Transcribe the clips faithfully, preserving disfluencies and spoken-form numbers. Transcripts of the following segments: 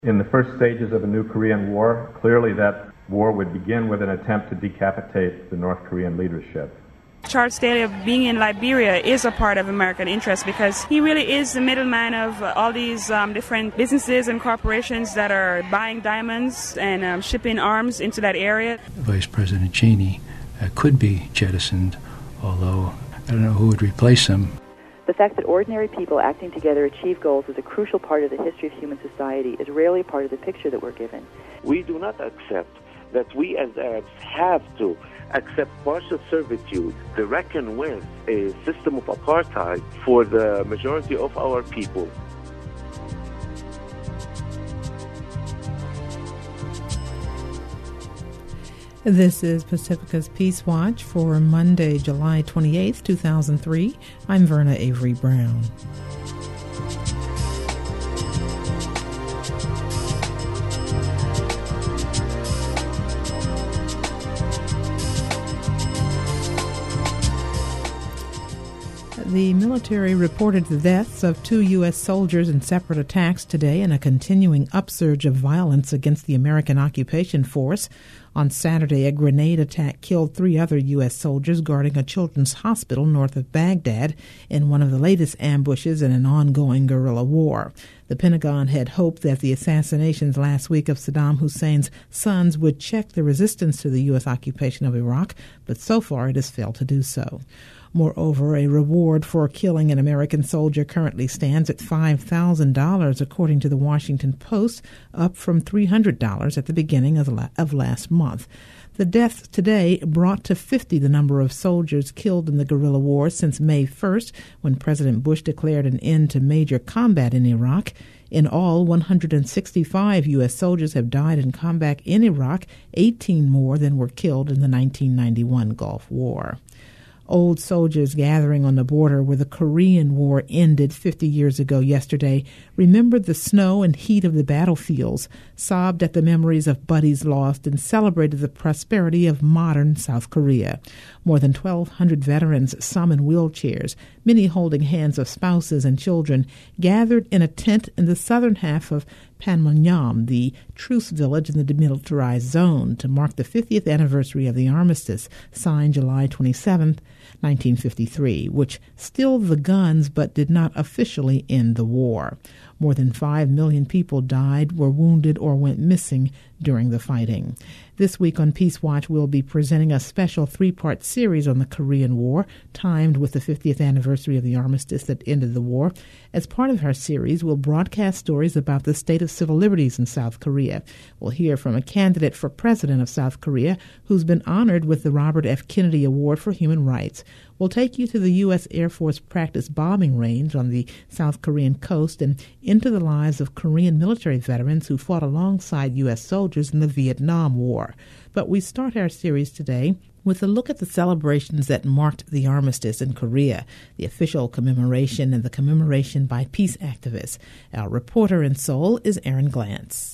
In the first stages of the new Korean War, clearly that war would begin with an attempt to decapitate the North Korean leadership. Charles Daly being in Liberia is a part of American interest because he really is the middleman of uh, all these um, different businesses and corporations that are buying diamonds and um, shipping arms into that area. Vice President Cheney uh, could be jettisoned, although I don't know who would replace him. The fact that ordinary people acting together achieve goals is a crucial part of the history of human society is rarely part of the picture that we're given. We do not accept that we as Arabs have to accept partial servitude to reckon with a system of apartheid for the majority of our people. This is Pacifica's Peace Watch for Monday, July twenty-eighth, two thousand three. I'm Verna Avery Brown. The military reported the deaths of two U S soldiers in separate attacks today in a continuing upsurge of violence against the American occupation force. On Saturday, a grenade attack killed three other U S soldiers guarding a children's hospital north of Baghdad in one of the latest ambushes in an ongoing guerrilla war. The Pentagon had hoped that the assassinations last week of Saddam Hussein's sons would check the resistance to the U S occupation of Iraq, but so far it has failed to do so. Moreover, a reward for killing an American soldier currently stands at five thousand dollars, according to the Washington Post, up from three hundred dollars at the beginning of, la- of last month. The deaths today brought to fifty the number of soldiers killed in the guerrilla war since May first, when President Bush declared an end to major combat in Iraq. In all, one hundred sixty-five U S soldiers have died in combat in Iraq, eighteen more than were killed in the nineteen ninety-one Gulf War. Old soldiers gathering on the border where the Korean War ended fifty years ago yesterday remembered the snow and heat of the battlefields, sobbed at the memories of buddies lost, and celebrated the prosperity of modern South Korea. More than twelve hundred veterans, some in wheelchairs, many holding hands of spouses and children, gathered in a tent in the southern half of Panmunjom, the truce village in the demilitarized zone, to mark the fiftieth anniversary of the armistice signed July twenty-seventh, nineteen fifty-three, which stilled the guns but did not officially end the war. More than five million people died, were wounded, or went missing during the fighting. This week on Peace Watch, we'll be presenting a special three-part series on the Korean War, timed with the fiftieth anniversary of the armistice that ended the war. As part of our series, we'll broadcast stories about the state of civil liberties in South Korea. We'll hear from a candidate for president of South Korea who's been honored with the Robert F. Kennedy Award for Human Rights. We'll take you to the U S Air Force practice bombing range on the South Korean coast and into the lives of Korean military veterans who fought alongside U S soldiers in the Vietnam War. But we start our series today with a look at the celebrations that marked the armistice in Korea, the official commemoration and the commemoration by peace activists. Our reporter in Seoul is Aaron Glantz.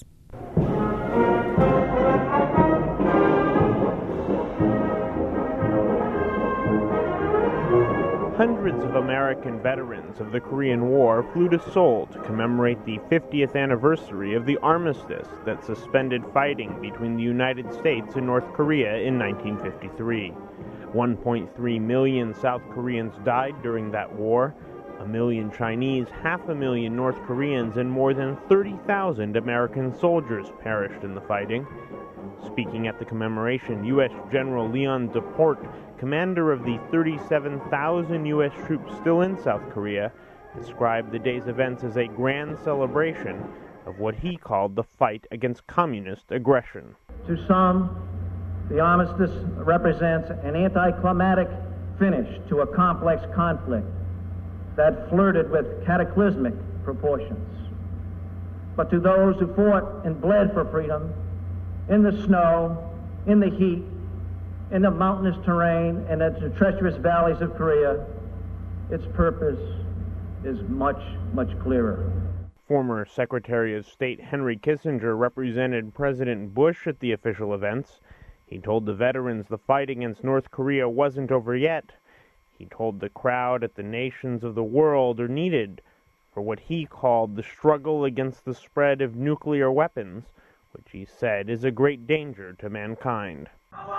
Hundreds of American veterans of the Korean War flew to Seoul to commemorate the fiftieth anniversary of the armistice that suspended fighting between the United States and North Korea in nineteen fifty-three. one point three million South Koreans died during that war, a million Chinese, half a million North Koreans, and more than thirty thousand American soldiers perished in the fighting. Speaking at the commemoration, U S General Leon Deporte, commander of the thirty-seven thousand U S troops still in South Korea, described the day's events as a grand celebration of what he called the fight against communist aggression. To some, the armistice represents an anticlimactic finish to a complex conflict that flirted with cataclysmic proportions. But to those who fought and bled for freedom, in the snow, in the heat, in the mountainous terrain, and in the treacherous valleys of Korea, its purpose is much, much clearer. Former Secretary of State Henry Kissinger represented President Bush at the official events. He told the veterans the fight against North Korea wasn't over yet. He told the crowd that the nations of the world are needed for what he called the struggle against the spread of nuclear weapons, which he said is a great danger to mankind.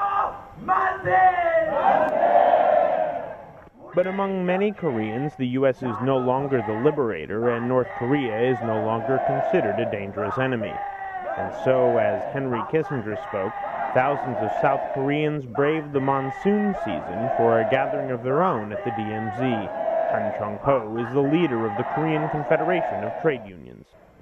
But among many Koreans, the U S is no longer the liberator, and North Korea is no longer considered a dangerous enemy. And so, as Henry Kissinger spoke, thousands of South Koreans braved the monsoon season for a gathering of their own at the D M Z. Han Chung-po is the leader of the Korean Confederation of Trade Unions.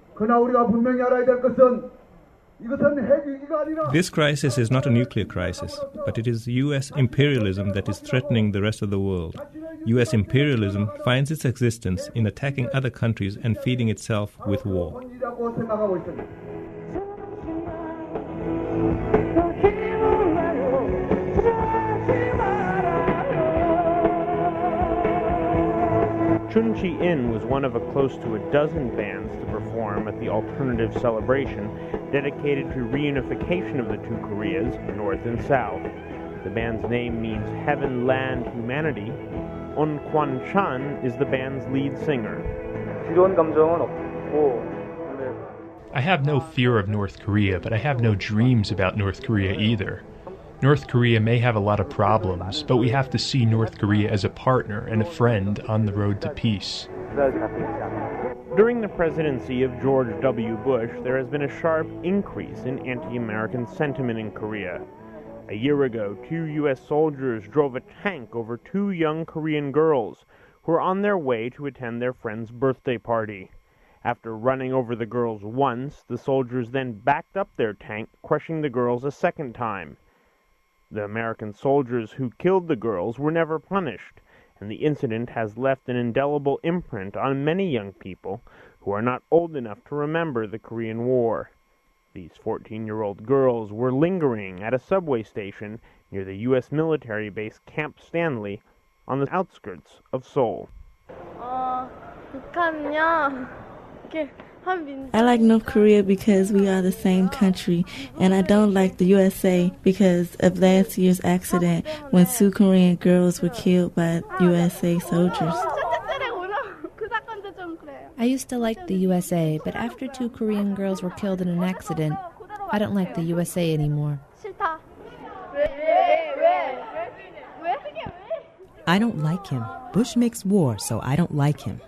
This crisis is not a nuclear crisis, but it is U S imperialism that is threatening the rest of the world. U S imperialism finds its existence in attacking other countries and feeding itself with war. Chun Chi-in was one of a close to a dozen bands to perform at the alternative celebration dedicated to reunification of the two Koreas, North and South. The band's name means Heaven, Land, Humanity. On Kwan-chan is the band's lead singer. I have no fear of North Korea, but I have no dreams about North Korea either. North Korea may have a lot of problems, but we have to see North Korea as a partner and a friend on the road to peace. During the presidency of George W. Bush, there has been a sharp increase in anti-American sentiment in Korea. A year ago, two U S soldiers drove a tank over two young Korean girls who were on their way to attend their friend's birthday party. After running over the girls once, the soldiers then backed up their tank, crushing the girls a second time. The American soldiers who killed the girls were never punished, and the incident has left an indelible imprint on many young people who are not old enough to remember the Korean War. These fourteen-year-old girls were lingering at a subway station near the U S military base Camp Stanley on the outskirts of Seoul. 어, 북한은요. I like North Korea because we are the same country, and I don't like the U S A because of last year's accident when two Korean girls were killed by U S A soldiers. I used to like the U S A, but after two Korean girls were killed in an accident, I don't like the U S A anymore. I don't like him. Bush makes war, so I don't like him.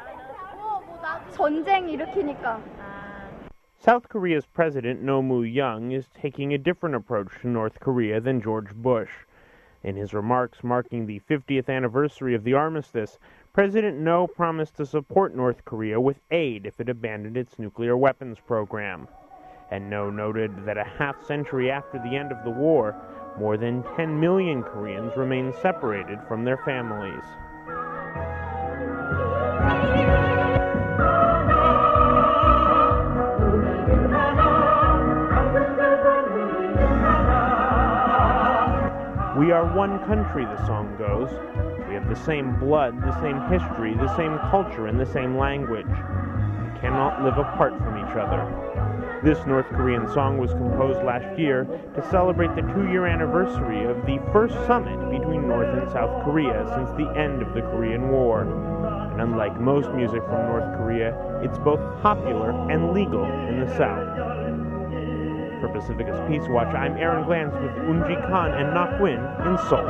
South Korea's President Roh Moo-young is taking a different approach to North Korea than George Bush. In his remarks marking the fiftieth anniversary of the armistice, President Roh promised to support North Korea with aid if it abandoned its nuclear weapons program. And Roh noted that a half-century after the end of the war, more than ten million Koreans remain separated from their families. We are one country, the song goes. We have the same blood, the same history, the same culture, and the same language. We cannot live apart from each other. This North Korean song was composed last year to celebrate the two-year anniversary of the first summit between North and South Korea since the end of the Korean War. And unlike most music from North Korea, it's both popular and legal in the South. For Pacificus Peace Watch, I'm Aaron Glantz with Unji Khan and Nak Win in Seoul.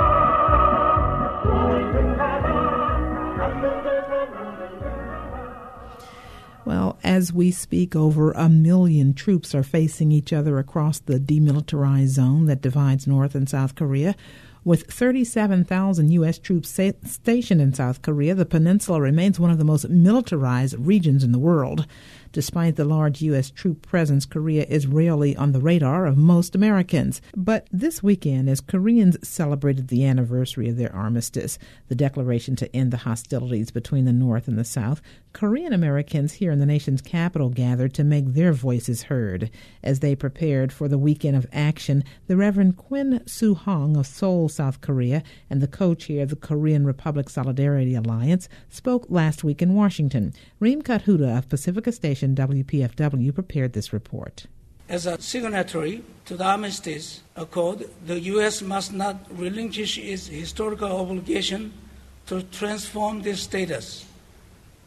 Well, as we speak, over a million troops are facing each other across the demilitarized zone that divides North and South Korea. With thirty-seven thousand U S troops sa- stationed in South Korea, the peninsula remains one of the most militarized regions in the world. Despite the large U S troop presence, Korea is rarely on the radar of most Americans. But this weekend, as Koreans celebrated the anniversary of their armistice, the declaration to end the hostilities between the North and the South, Korean Americans here in the nation's capital gathered to make their voices heard. As they prepared for the weekend of action, the Reverend Quinn Soo-hong of Seoul, South Korea, and the co-chair of the Korean Republic Solidarity Alliance spoke last week in Washington. Reem Kathuda of Pacifica Station W P F W prepared this report. As a signatory to the Armistice Accord, the U S must not relinquish its historical obligation to transform this status.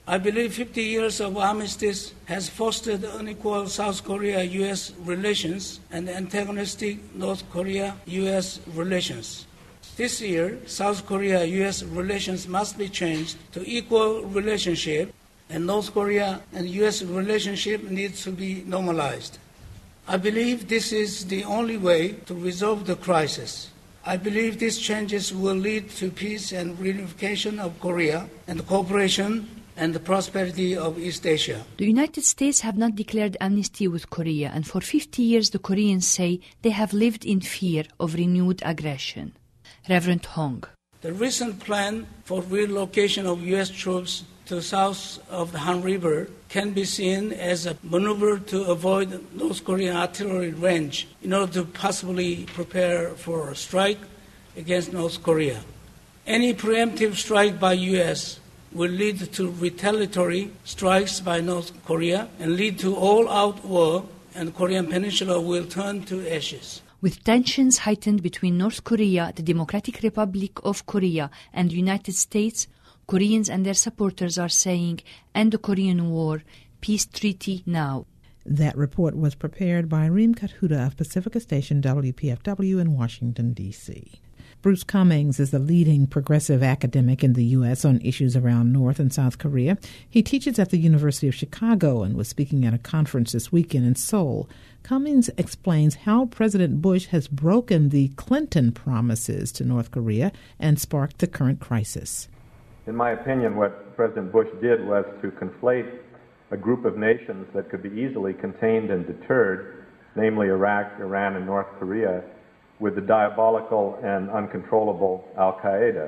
I believe fifty years of armistice has fostered unequal South Korea-U S relations and antagonistic North Korea-U S relations. This year, South Korea-U S relations must be changed to equal relationship, and North Korea and U S relationship needs to be normalized. I believe this is the only way to resolve the crisis. I believe these changes will lead to peace and reunification of Korea and cooperation and the prosperity of East Asia. The United States have not declared amnesty with Korea, and for fifty years the Koreans say they have lived in fear of renewed aggression. Reverend Hong. The recent plan for relocation of U S troops to south of the Han River can be seen as a maneuver to avoid North Korean artillery range in order to possibly prepare for a strike against North Korea. Any preemptive strike by U S will lead to retaliatory strikes by North Korea and lead to all-out war, and Korean Peninsula will turn to ashes. With tensions heightened between North Korea, the Democratic Republic of Korea, and the United States, Koreans and their supporters are saying, end the Korean War, peace treaty now. That report was prepared by Reem Kathuda of Pacifica Station W P F W in Washington, D C Bruce Cummings is the leading progressive academic in the U S on issues around North and South Korea. He teaches at the University of Chicago and was speaking at a conference this weekend in Seoul. Cummings explains how President Bush has broken the Clinton promises to North Korea and sparked the current crisis. In my opinion, what President Bush did was to conflate a group of nations that could be easily contained and deterred, namely Iraq, Iran, and North Korea, with the diabolical and uncontrollable Al-Qaeda.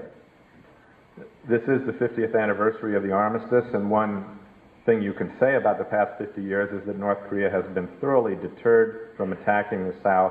This is the fiftieth anniversary of the armistice, and one thing you can say about the past fifty years is that North Korea has been thoroughly deterred from attacking the South.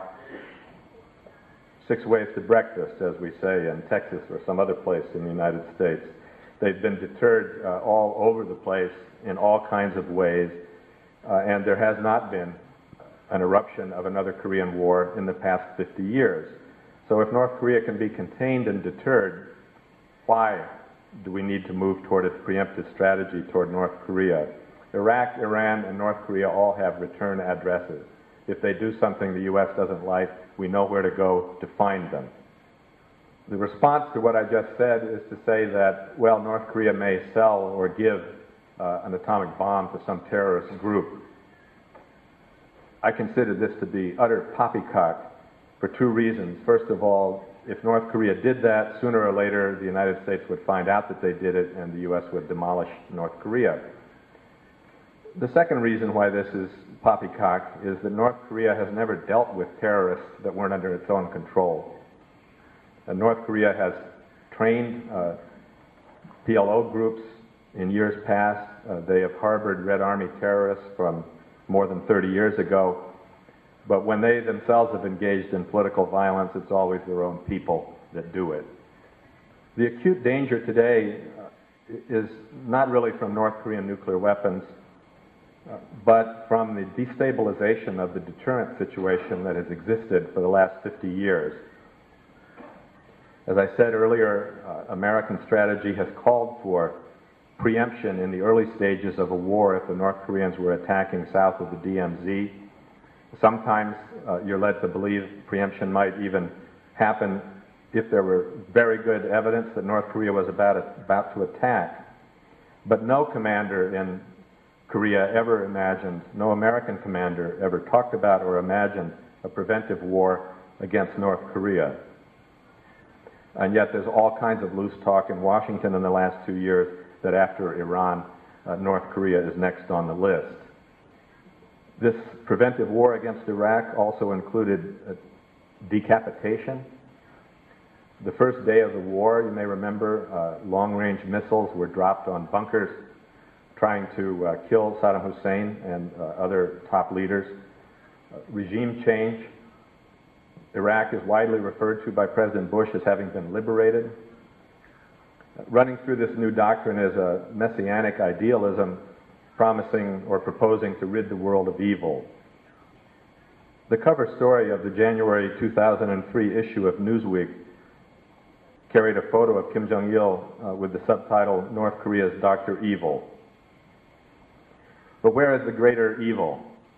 Six ways to breakfast, as we say in Texas or some other place in the United States. They've been deterred uh, all over the place in all kinds of ways, uh, and there has not been an eruption of another Korean War in the past fifty years. So if North Korea can be contained and deterred, why do we need to move toward a preemptive strategy toward North Korea? Iraq, Iran, and North Korea all have return addresses. If they do something the U S doesn't like, we know where to go to find them. The response to what I just said is to say that, well, North Korea may sell or give uh, an atomic bomb to some terrorist group. I consider this to be utter poppycock for two reasons. First of all, if North Korea did that, sooner or later the United States would find out that they did it and the U S would demolish North Korea. The second reason why this is poppycock is that North Korea has never dealt with terrorists that weren't under its own control. And North Korea has trained uh, P L O groups in years past. Uh, they have harbored Red Army terrorists from more than thirty years ago. But when they themselves have engaged in political violence, it's always their own people that do it. The acute danger today uh, is not really from North Korean nuclear weapons, uh, but from the destabilization of the deterrent situation that has existed for the last fifty years. As I said earlier, uh, American strategy has called for preemption in the early stages of a war if the North Koreans were attacking south of the D M Z. Sometimes uh, you're led to believe preemption might even happen if there were very good evidence that North Korea was about, about to attack. But no commander in Korea ever imagined, no American commander ever talked about or imagined a preventive war against North Korea. And yet there's all kinds of loose talk in Washington in the last two years that after Iran, uh, North Korea is next on the list. This preventive war against Iraq also included uh, decapitation. The first day of the war, you may remember, uh, long-range missiles were dropped on bunkers trying to uh, kill Saddam Hussein and uh, other top leaders. Uh, regime change. Iraq is widely referred to by President Bush as having been liberated. Uh, running through this new doctrine is a messianic idealism promising or proposing to rid the world of evil. The cover story of the January two thousand three issue of Newsweek carried a photo of Kim Jong-il uh, with the subtitle, North Korea's Doctor Evil. But where is the greater evil?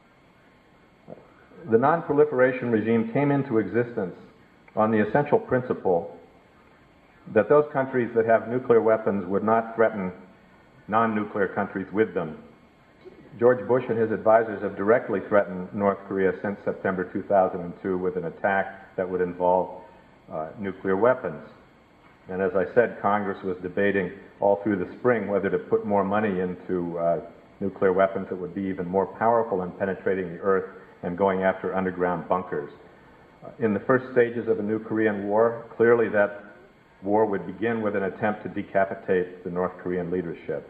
The non-proliferation regime came into existence on the essential principle that those countries that have nuclear weapons would not threaten non-nuclear countries with them. George Bush and his advisors have directly threatened North Korea since September two thousand two with an attack that would involve uh, nuclear weapons. And as I said, Congress was debating all through the spring whether to put more money into uh, nuclear weapons that would be even more powerful in penetrating the earth and going after underground bunkers. Uh, in the first stages of a new Korean War, clearly that war would begin with an attempt to decapitate the North Korean leadership.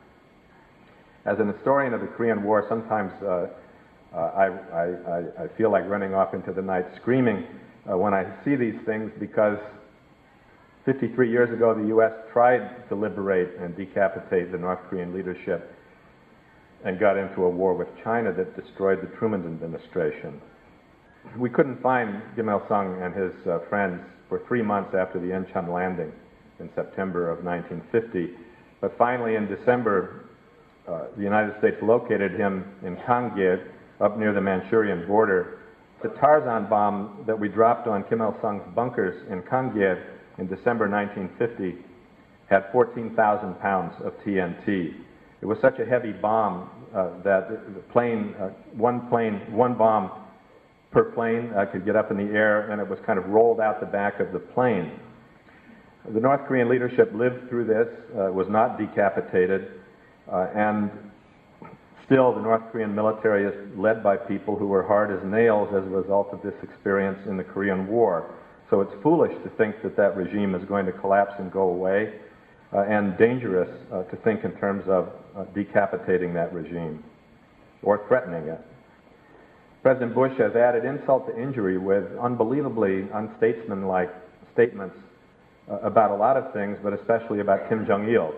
As an historian of the Korean War, sometimes uh, uh, I, I, I feel like running off into the night screaming uh, when I see these things, because fifty-three years ago the U S tried to liberate and decapitate the North Korean leadership and got into a war with China that destroyed the Truman administration. We couldn't find Kim Il-sung and his uh, friends for three months after the Incheon landing in September of nineteen fifty, but finally in December uh, the United States located him in Kangye, up near the Manchurian border. The Tarzan bomb that we dropped on Kim Il-sung's bunkers in Kangye in December nineteen fifty had fourteen thousand pounds of T N T. It was such a heavy bomb uh, that the plane, uh, one plane, one bomb per plane uh, could get up in the air, and it was kind of rolled out the back of the plane. The North Korean leadership lived through this, uh, was not decapitated, uh, and still the North Korean military is led by people who were hard as nails as a result of this experience in the Korean War. So it's foolish to think that that regime is going to collapse and go away, uh, and dangerous uh, to think in terms of uh, decapitating that regime or threatening it. President Bush has added insult to injury with unbelievably unstatesmanlike statements uh, about a lot of things, but especially about Kim Jong-il.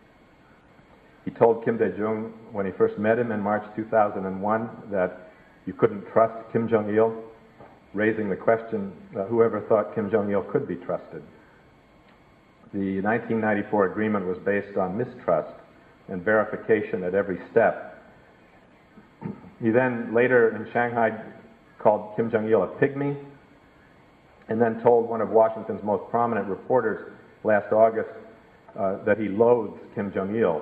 He told Kim Dae-jung when he first met him in March two thousand one that you couldn't trust Kim Jong-il, raising the question, uh, whoever thought Kim Jong-il could be trusted. The nineteen ninety-four agreement was based on mistrust and verification at every step. He then later in Shanghai called Kim Jong-il a pygmy, and then told one of Washington's most prominent reporters last August uh, that he loathes Kim Jong-il,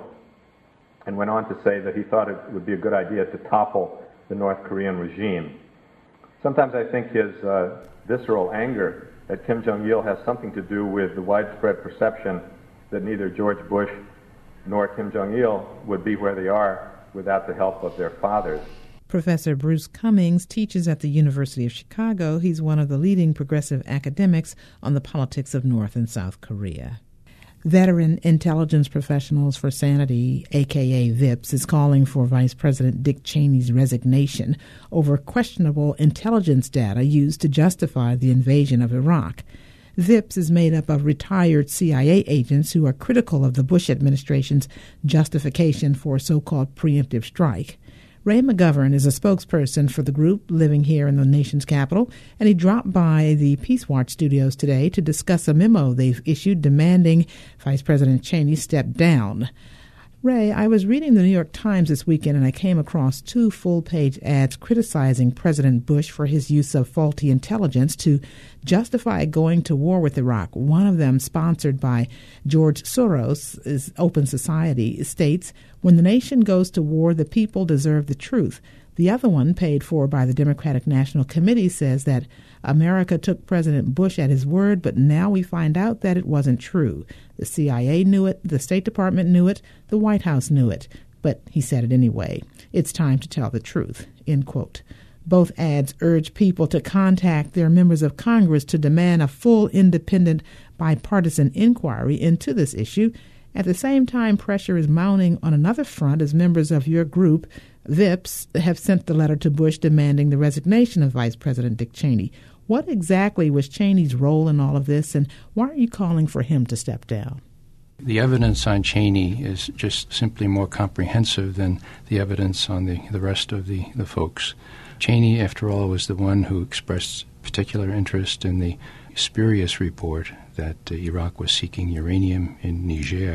and went on to say that he thought it would be a good idea to topple the North Korean regime. Sometimes I think his uh, visceral anger at Kim Jong-il has something to do with the widespread perception that neither George Bush nor Kim Jong-il would be where they are without the help of their fathers. Professor Bruce Cummings teaches at the University of Chicago. He's one of the leading progressive academics on the politics of North and South Korea. Veteran Intelligence Professionals for Sanity, a k a. VIPS, is calling for Vice President Dick Cheney's resignation over questionable intelligence data used to justify the invasion of Iraq. VIPS is made up of retired C I A agents who are critical of the Bush administration's justification for a so-called preemptive strike. Ray McGovern is a spokesperson for the group living here in the nation's capital, and he dropped by the Peace Watch studios today to discuss a memo they've issued demanding Vice President Cheney step down. Ray, I was reading the New York Times this weekend, and I came across two full-page ads criticizing President Bush for his use of faulty intelligence to justify going to war with Iraq. One of them, sponsored by George Soros' Open Society, states, "When the nation goes to war, the people deserve the truth." The other one, paid for by the Democratic National Committee, says that America took President Bush at his word, but now we find out that it wasn't true. The C I A knew it, the State Department knew it, the White House knew it, but he said it anyway. It's time to tell the truth, end quote. Both ads urge people to contact their members of Congress to demand a full, independent, bipartisan inquiry into this issue. At the same time, pressure is mounting on another front as members of your group, VIPS, have sent the letter to Bush demanding the resignation of Vice President Dick Cheney. What exactly was Cheney's role in all of this, and why are you calling for him to step down? The evidence on Cheney is just simply more comprehensive than the evidence on the, the rest of the, the folks. Cheney, after all, was the one who expressed particular interest in the spurious report that uh, Iraq was seeking uranium in Niger.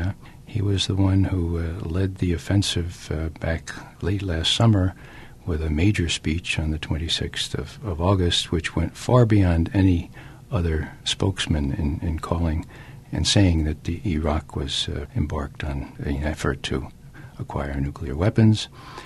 He was the one who uh, led the offensive uh, back late last summer with a major speech on the twenty-sixth of, of August, which went far beyond any other spokesman in, in calling and saying that the Iraq was uh, embarked on an effort to acquire nuclear weapons.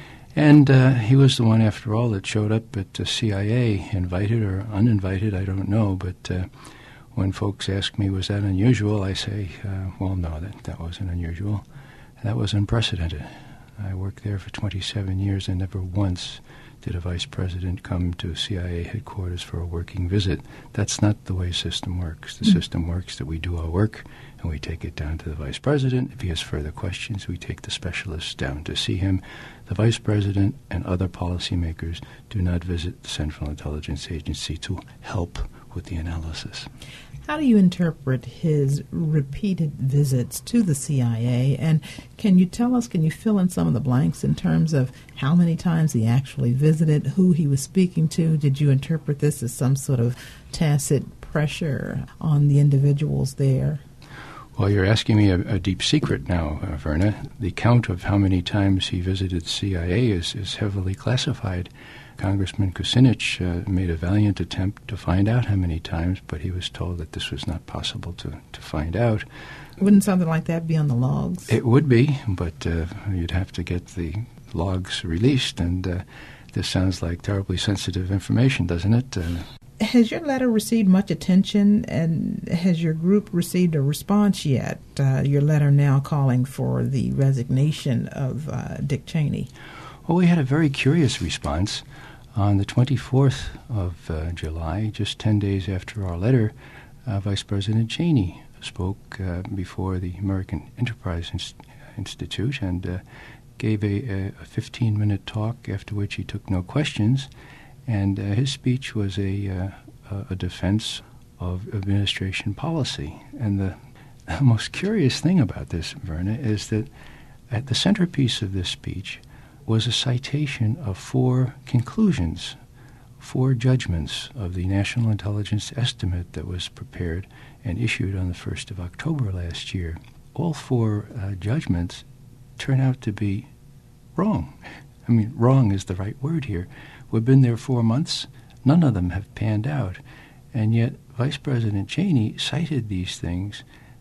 And uh, he was the one, after all, that showed up at the C I A, invited or uninvited, I don't know, but uh, when folks ask me, was that unusual, I say, uh, well, no, that, that wasn't unusual. That was unprecedented. I worked there for twenty-seven years, and never once did a vice president come to C I A headquarters for a working visit. That's not the way the system works. The mm-hmm. system works that we do our work, and we take it down to the vice president. If he has further questions, we take the specialists down to see him. The vice president and other policymakers do not visit the Central Intelligence Agency to help with the analysis. How do you interpret his repeated visits to the C I A? And can you tell us, can you fill in some of the blanks in terms of how many times he actually visited, who he was speaking to? Did you interpret this as some sort of tacit pressure on the individuals there? Well, you're asking me a, a deep secret now, uh, Verna. The count of how many times he visited the C I A is, is heavily classified. Congressman Kucinich uh, made a valiant attempt to find out how many times, but he was told that this was not possible to, to find out. Wouldn't something like that be on the logs? It would be, but uh, you'd have to get the logs released, and uh, this sounds like terribly sensitive information, doesn't it? Uh, Has your letter received much attention, and has your group received a response yet? Uh, your letter now calling for the resignation of uh, Dick Cheney. Well, we had a very curious response. On the twenty-fourth of uh, July, just ten days after our letter, uh, Vice President Cheney spoke uh, before the American Enterprise Inst- Institute and uh, gave a, a fifteen-minute talk, after which he took no questions. And uh, his speech was a, uh, a defense of administration policy. And the, the most curious thing about this, Verna, is that at the centerpiece of this speech was a citation of four conclusions, four judgments of the National Intelligence Estimate that was prepared and issued on the first of October last year. All four uh, judgments turn out to be wrong. I mean, wrong is the right word here. We've been there four months. None of them have panned out. And yet Vice President Cheney cited these things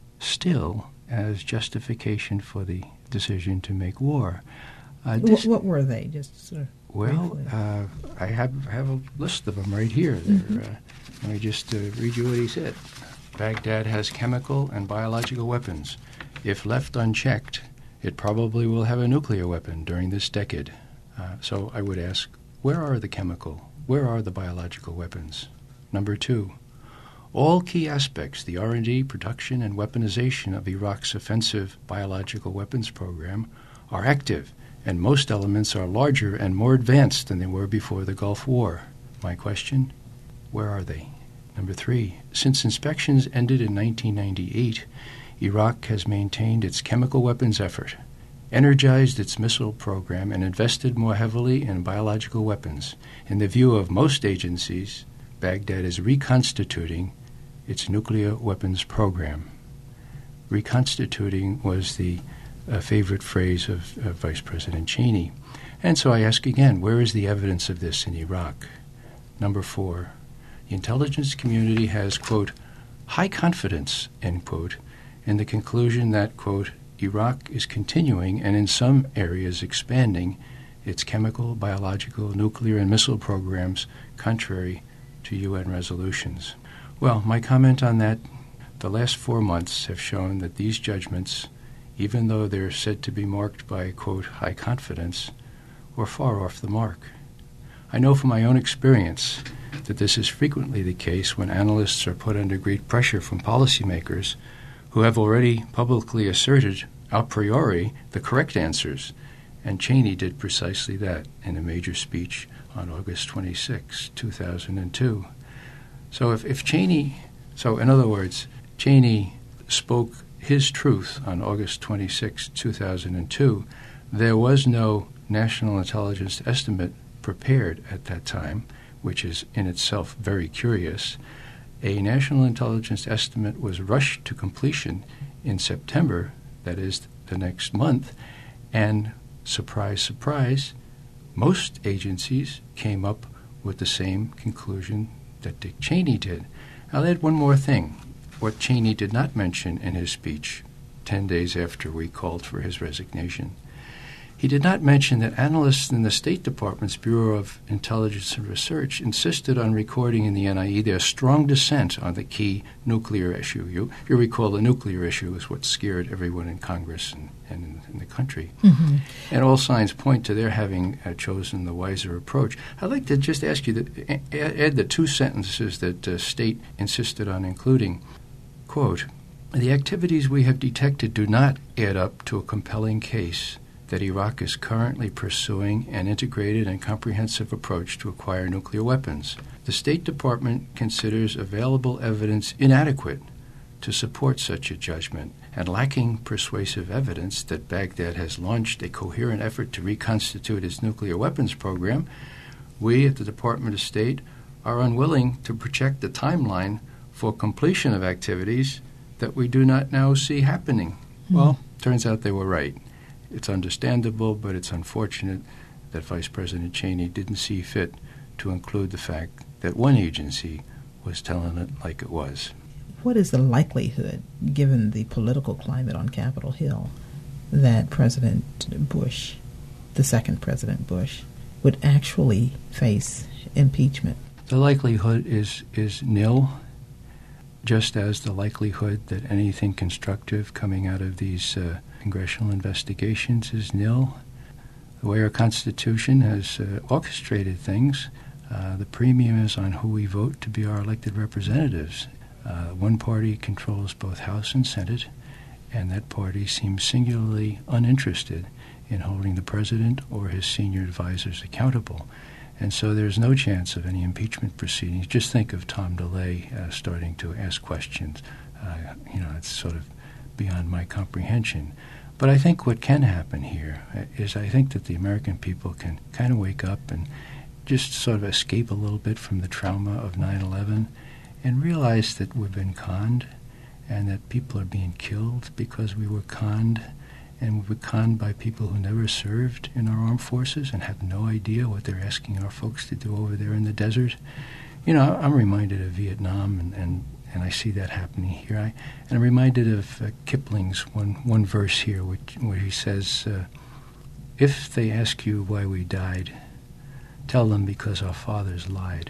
still as justification for the decision to make war. Uh, what, what were they? Just sort of well, uh, I have have a list of them right here. Mm-hmm. Uh, let me just uh, read you what he said. Baghdad has chemical and biological weapons. If left unchecked, it probably will have a nuclear weapon during this decade. Uh, so I would ask, where are the chemical? Where are the biological weapons? Number two, all key aspects, the R and D, production, and weaponization of Iraq's offensive biological weapons program are active, and most elements are larger and more advanced than they were before the Gulf War. My question, where are they? Number three, since inspections ended in nineteen ninety-eight, Iraq has maintained its chemical weapons effort, energized its missile program, and invested more heavily in biological weapons. In the view of most agencies, Baghdad is reconstituting its nuclear weapons program. Reconstituting was the uh, favorite phrase of uh, Vice President Cheney. And so I ask again, where is the evidence of this in Iraq? Number four, the intelligence community has, quote, high confidence, end quote, in the conclusion that, quote, Iraq is continuing and in some areas expanding its chemical, biological, nuclear, and missile programs contrary to U N resolutions. Well, my comment on that, the last four months have shown that these judgments, even though they're said to be marked by, quote, high confidence, were far off the mark. I know from my own experience that this is frequently the case when analysts are put under great pressure from policymakers who have already publicly asserted a priori the correct answers, and Cheney did precisely that in a major speech on August twenty-sixth, two thousand two. So if, if Cheney, so in other words, Cheney spoke his truth on August twenty-sixth, two thousand two, there was no national intelligence estimate prepared at that time, which is in itself very curious. A national intelligence estimate was rushed to completion in September, that is, the next month, and surprise, surprise, most agencies came up with the same conclusion that Dick Cheney did. I'll add one more thing. What Cheney did not mention in his speech ten days after we called for his resignation, he did not mention that analysts in the State Department's Bureau of Intelligence and Research insisted on recording in the N I E their strong dissent on the key nuclear issue. You, you recall the nuclear issue is what scared everyone in Congress and, and in, in the country. Mm-hmm. And all signs point to their having uh, chosen the wiser approach. I'd like to just ask you to add the two sentences that uh, State insisted on including. Quote, "The activities we have detected do not add up to a compelling case that Iraq is currently pursuing an integrated and comprehensive approach to acquire nuclear weapons. The State Department considers available evidence inadequate to support such a judgment, and lacking persuasive evidence that Baghdad has launched a coherent effort to reconstitute its nuclear weapons program, we at the Department of State are unwilling to project the timeline for completion of activities that we do not now see happening." Mm-hmm. Well, turns out they were right. It's understandable, but it's unfortunate that Vice President Cheney didn't see fit to include the fact that one agency was telling it like it was. What is the likelihood, given the political climate on Capitol Hill, that President Bush, the second President Bush, would actually face impeachment? The likelihood is, is nil, just as the likelihood that anything constructive coming out of these uh, congressional investigations is nil. The way our Constitution has uh, orchestrated things, uh, the premium is on who we vote to be our elected representatives. Uh, one party controls both House and Senate, and that party seems singularly uninterested in holding the president or his senior advisors accountable. And so there's no chance of any impeachment proceedings. Just think of Tom DeLay uh, starting to ask questions. Uh, you know, it's sort of beyond my comprehension. But I think what can happen here is I think that the American people can kind of wake up and just sort of escape a little bit from the trauma of nine eleven and realize that we've been conned and that people are being killed because we were conned, and we were conned by people who never served in our armed forces and have no idea what they're asking our folks to do over there in the desert. You know, I'm reminded of Vietnam, and, and, and I see that happening here. I, and I'm reminded of uh, Kipling's one, one verse here, which, where he says, uh, "If they ask you why we died, tell them because our fathers lied."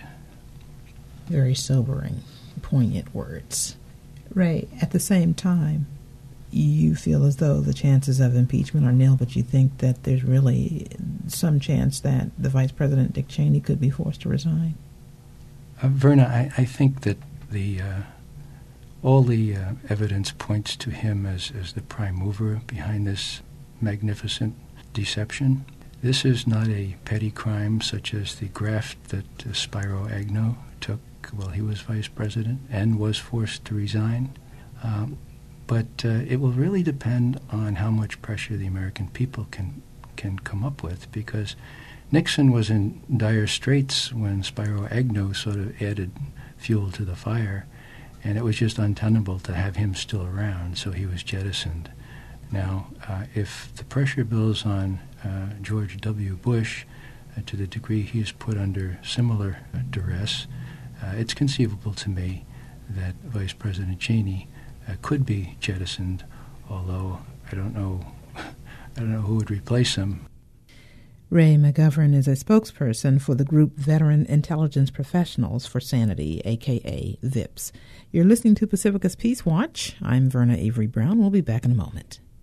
Very sobering, poignant words. Ray, at the same time, you feel as though the chances of impeachment are nil, but you think that there's really some chance that the Vice President, Dick Cheney, could be forced to resign? Uh, Verna, I, I think that the uh, all the uh, evidence points to him as, as the prime mover behind this magnificent deception. This is not a petty crime such as the graft that uh, Spiro Agnew took while he was vice president and was forced to resign. Um, but uh, it will really depend on how much pressure the American people can can come up with, because Nixon was in dire straits when Spiro Agnew sort of added fuel to the fire, and it was just untenable to have him still around, so he was jettisoned. Now, uh, if the pressure builds on uh, George W. Bush uh, to the degree he is put under similar uh, duress, uh, it's conceivable to me that Vice President Cheney uh, could be jettisoned, although I don't know, I don't know who would replace him. Ray McGovern is a spokesperson for the group Veteran Intelligence Professionals for Sanity, a k a. V I P S. You're listening to Pacifica's Peace Watch. I'm Verna Avery Brown. We'll be back in a moment.